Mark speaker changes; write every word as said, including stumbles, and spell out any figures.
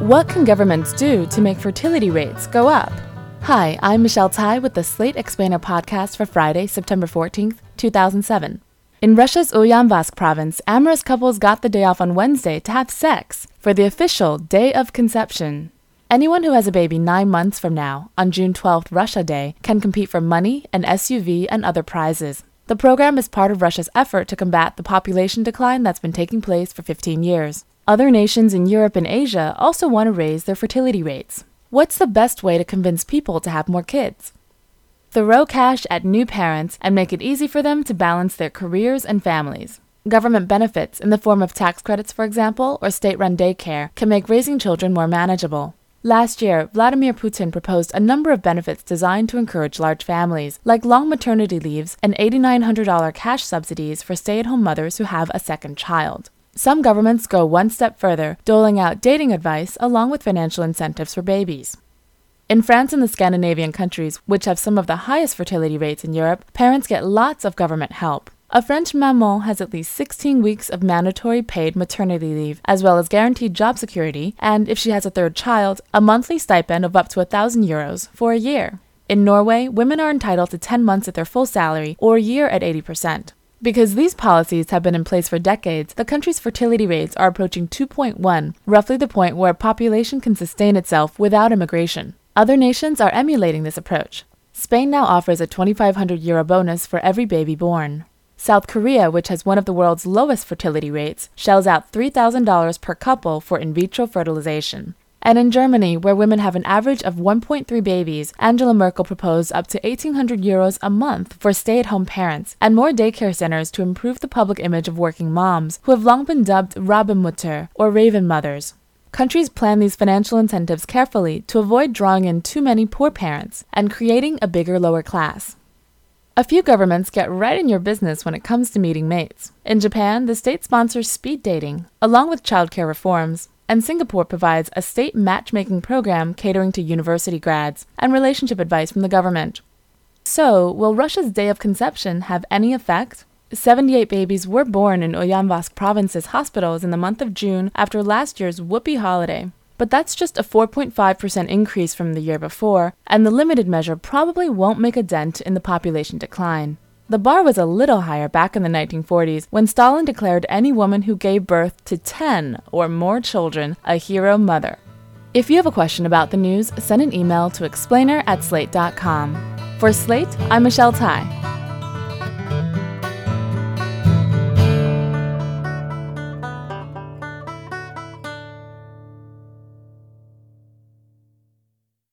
Speaker 1: What can governments do to make fertility rates go up? Hi, I'm Michelle Tai with the Slate Explainer podcast for Friday, September fourteenth, two thousand seven. In Russia's Ulyanovsk province, amorous couples got the day off on Wednesday to have sex for the official Day of Conception. Anyone who has a baby nine months from now, on June twelfth, Russia Day, can compete for money, an S U V, and other prizes. The program is part of Russia's effort to combat the population decline that's been taking place for fifteen years. Other nations in Europe and Asia also want to raise their fertility rates. What's the best way to convince people to have more kids? Throw cash at new parents and make it easy for them to balance their careers and families. Government benefits in the form of tax credits, for example, or state-run daycare can make raising children more manageable. Last year, Vladimir Putin proposed a number of benefits designed to encourage large families, like long maternity leaves and eight thousand nine hundred dollars cash subsidies for stay-at-home mothers who have a second child. Some governments go one step further, doling out dating advice along with financial incentives for babies. In France and the Scandinavian countries, which have some of the highest fertility rates in Europe, parents get lots of government help. A French maman has at least sixteen weeks of mandatory paid maternity leave, as well as guaranteed job security, and if she has a third child, a monthly stipend of up to one thousand euros for a year. In Norway, women are entitled to ten months at their full salary or a year at eighty percent. Because these policies have been in place for decades, the country's fertility rates are approaching two point one, roughly the point where a population can sustain itself without immigration. Other nations are emulating this approach. Spain now offers a twenty-five hundred euro bonus for every baby born. South Korea, which has one of the world's lowest fertility rates, shells out three thousand dollars per couple for in vitro fertilization. And in Germany, where women have an average of one point three babies, Angela Merkel proposed up to eighteen hundred euros a month for stay-at-home parents and more daycare centers to improve the public image of working moms, who have long been dubbed Rabenmutter, or Raven Mothers. Countries plan these financial incentives carefully to avoid drawing in too many poor parents and creating a bigger lower class. A few governments get right in your business when it comes to meeting mates. In Japan, the state sponsors speed dating, along with childcare reforms, and Singapore provides a state matchmaking program catering to university grads and relationship advice from the government. So, will Russia's Day of Conception have any effect? seventy-eight babies were born in Ulyanovsk province's hospitals in the month of June after last year's Whoopee holiday. But that's just a four point five percent increase from the year before, and the limited measure probably won't make a dent in the population decline. The bar was a little higher back in the nineteen forties, when Stalin declared any woman who gave birth to ten or more children a hero mother. If you have a question about the news, send an email to explainer at slate dot com. For Slate, I'm Michelle Tai.